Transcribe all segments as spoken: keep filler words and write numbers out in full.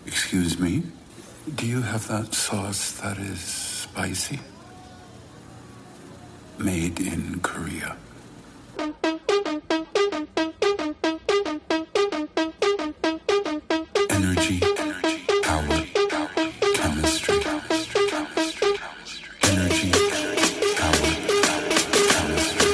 Excuse me? Do you have that sauce that is spicy? Made in Korea. Energy, energy, power, power, chemistry, chemistry, chemistry, chemistry. Energy, power, power, chemistry,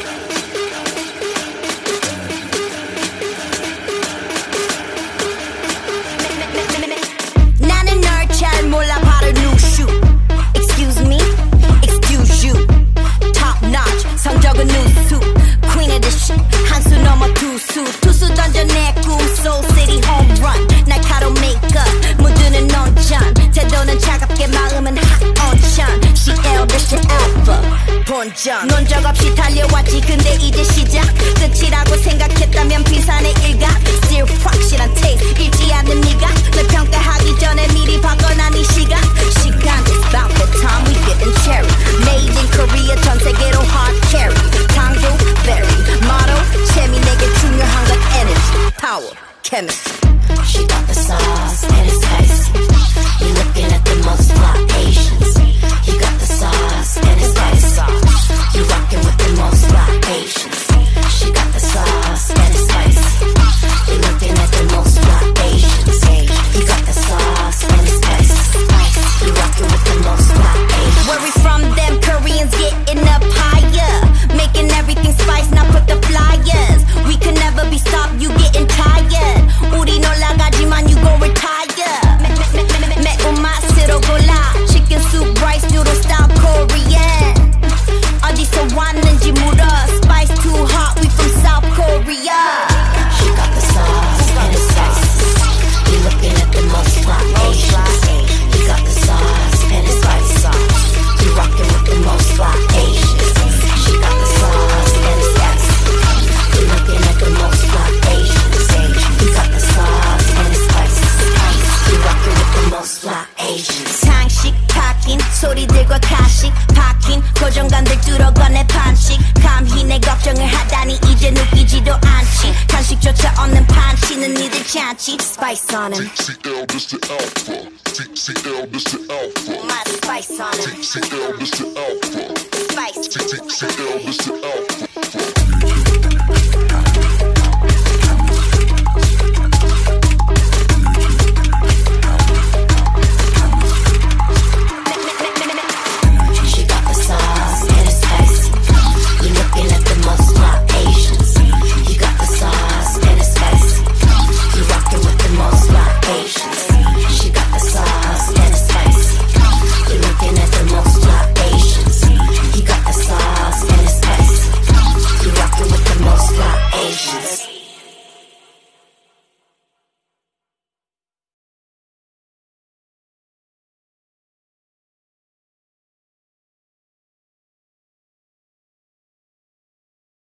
chemistry. 나는 널 잘 몰라 바로 누슈. Excuse me, excuse you. Top notch, 성적은 누수. Queen of the shit, 한 수 넘어 투수. 투수 던져 내 꿈, Soul City home run. 날카로운 메이크업, 무드는 논전. 태도는 차갑게 마음은 hot on shine. C L 대신 alpha, 본전. 논적 없이 달려왔지 근데 이제 시작. 끝이라고 생각했다면 비산의 일각. Still 확실한 taste, 잃지 않는 미각. 널 평가하기 전에 미리 바꿔난 이 시각. 시간 is about the time we getting cherry. Made in Korea, 전 세계로 hard carry. 당도, berry, motto, 재미 내게 중요한 건 energy, power, chemistry. She got the sauce and it's spicy. You're looking at the most fly Asians. You got the sauce and it's spicy. You're rocking with the most fly Asians. She got the sauce and it's spicy. You're looking at the most fly Asians. You got the sauce and it's spicy. You're rocking with the most fly Asians. Where we from, them Koreans getting up higher. Making everything spice, now put the flyers. We can never be stopped, you getting tired. 우린 올라가지만 you gon' retire. 매운 맛으로 골라. Chicken soup, rice noodle style Korean. 어디서 왔는지 물어. Spice too hot, we from South Korea. She got the sauce and it's spicy. You're looking at the most fly Asians. You got the sauce and it's spicy. You're rocking with the most fly Asians. She got the sauce and it's spicy. You're looking at the most fly Asians. You got the sauce and it's spicy. You're rocking with the most fly Asians. 상식 파킨 소리들과 가식 파킨 고정관들 뚫어가네 판식 감히 내 걱정을 하다니 이제 느끼지도 않지 간식조차 없는 판치는 니들 잔치 Spice on him T C L, this the alpha. T C L, this the alpha. My spice on him T C L, this the alpha. Spice T C L, this the alpha.